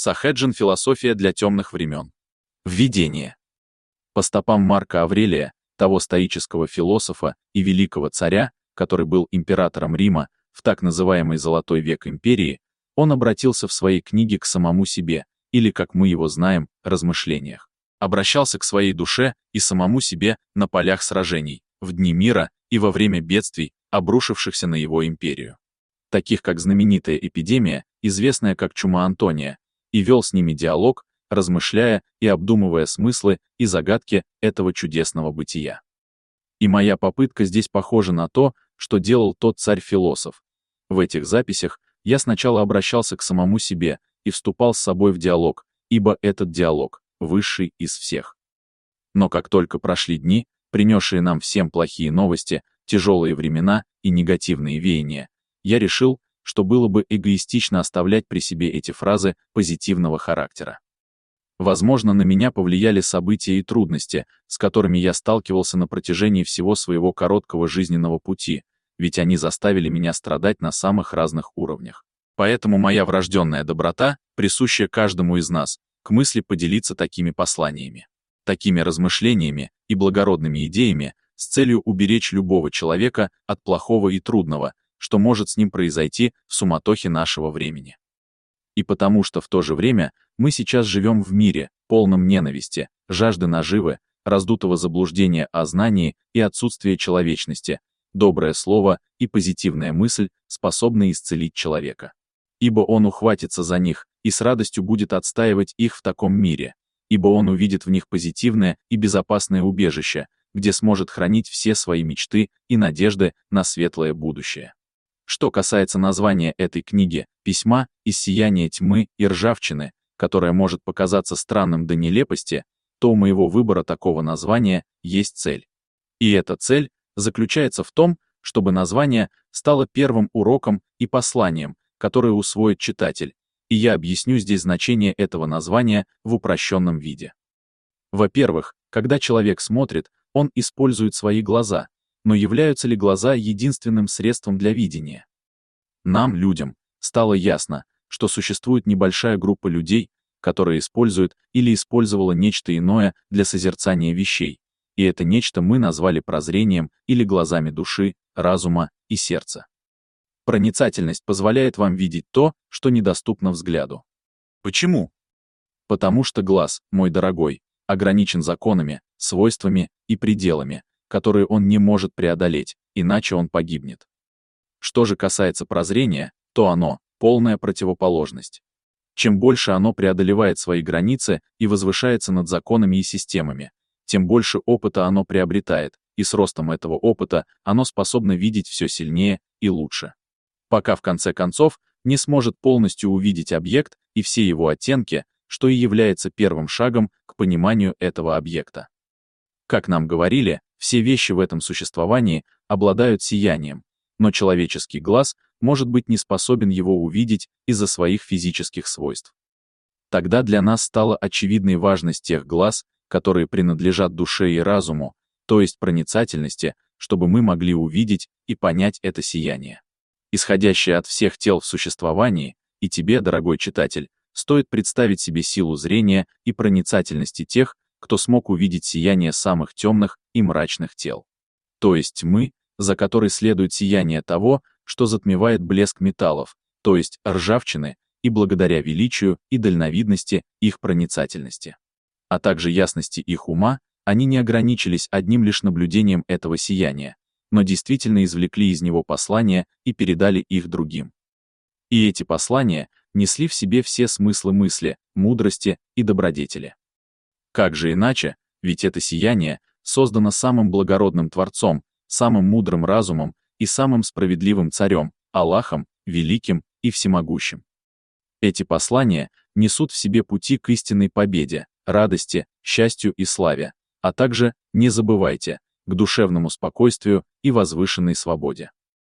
Сахеджин «Философия для темных времен». Введение. По стопам Марка Аврелия, того стоического философа и великого царя, который был императором Рима в так называемый Золотой век империи, он обратился в своей книге к самому себе, или, как мы его знаем, размышлениях. Обращался к своей душе и самому себе на полях сражений, в дни мира и во время бедствий, обрушившихся на его империю, таких как знаменитая эпидемия, известная как чума Антония, и вел с ними диалог, размышляя и обдумывая смыслы и загадки этого чудесного бытия. И моя попытка здесь похожа на то, что делал тот царь-философ. В этих записях я сначала обращался к самому себе и вступал с собой в диалог, ибо этот диалог высший из всех. Но как только прошли дни, принесшие нам всем плохие новости, тяжелые времена и негативные веяния, я решил, что было бы эгоистично оставлять при себе эти фразы позитивного характера. Возможно, на меня повлияли события и трудности, с которыми я сталкивался на протяжении всего своего короткого жизненного пути, ведь они заставили меня страдать на самых разных уровнях. Поэтому моя врожденная доброта, присущая каждому из нас, к мысли поделиться такими посланиями, такими размышлениями и благородными идеями с целью уберечь любого человека от плохого и трудного, что может с ним произойти в суматохе нашего времени. И потому что в то же время мы сейчас живем в мире, полном ненависти, жажды наживы, раздутого заблуждения о знании и отсутствия человечности, доброе слово и позитивная мысль способны исцелить человека. Ибо он ухватится за них и с радостью будет отстаивать их в таком мире, ибо он увидит в них позитивное и безопасное убежище, где сможет хранить все свои мечты и надежды на светлое будущее. Что касается названия этой книги «Письма из сияния тьмы и ржавчины», которое может показаться странным до нелепости, то у моего выбора такого названия есть цель. И эта цель заключается в том, чтобы название стало первым уроком и посланием, которое усвоит читатель, и я объясню здесь значение этого названия в упрощенном виде. Во-первых, когда человек смотрит, он использует свои глаза, но являются ли глаза единственным средством для видения? Нам, людям, стало ясно, что существует небольшая группа людей, которые используют или использовала нечто иное для созерцания вещей, и это нечто мы назвали прозрением или глазами души, разума и сердца. Проницательность позволяет вам видеть то, что недоступно взгляду. Почему? Потому что глаз, мой дорогой, ограничен законами, свойствами и пределами, которые он не может преодолеть, иначе он погибнет. Что же касается прозрения, то оно — полная противоположность. Чем больше оно преодолевает свои границы и возвышается над законами и системами, тем больше опыта оно приобретает, и с ростом этого опыта оно способно видеть все сильнее и лучше, пока в конце концов не сможет полностью увидеть объект и все его оттенки, что и является первым шагом к пониманию этого объекта. Как нам говорили, все вещи в этом существовании обладают сиянием, но человеческий глаз может быть не способен его увидеть из-за своих физических свойств. Тогда для нас стала очевидной важность тех глаз, которые принадлежат душе и разуму, то есть проницательности, чтобы мы могли увидеть и понять это сияние, исходящее от всех тел в существовании, и тебе, дорогой читатель, стоит представить себе силу зрения и проницательности тех, кто смог увидеть сияние самых темных и мрачных тел, то есть тьмы, за которой следует сияние того, что затмевает блеск металлов, то есть ржавчины, и благодаря величию и дальновидности их проницательности, а также ясности их ума, они не ограничились одним лишь наблюдением этого сияния, но действительно извлекли из него послания и передали их другим. И эти послания несли в себе все смыслы мысли, мудрости и добродетели. Как же иначе, ведь это сияние создано самым благородным Творцом, самым мудрым разумом и самым справедливым царем, Аллахом, великим и всемогущим. Эти послания несут в себе пути к истинной победе, радости, счастью и славе, а также, не забывайте, к душевному спокойствию и возвышенной свободе.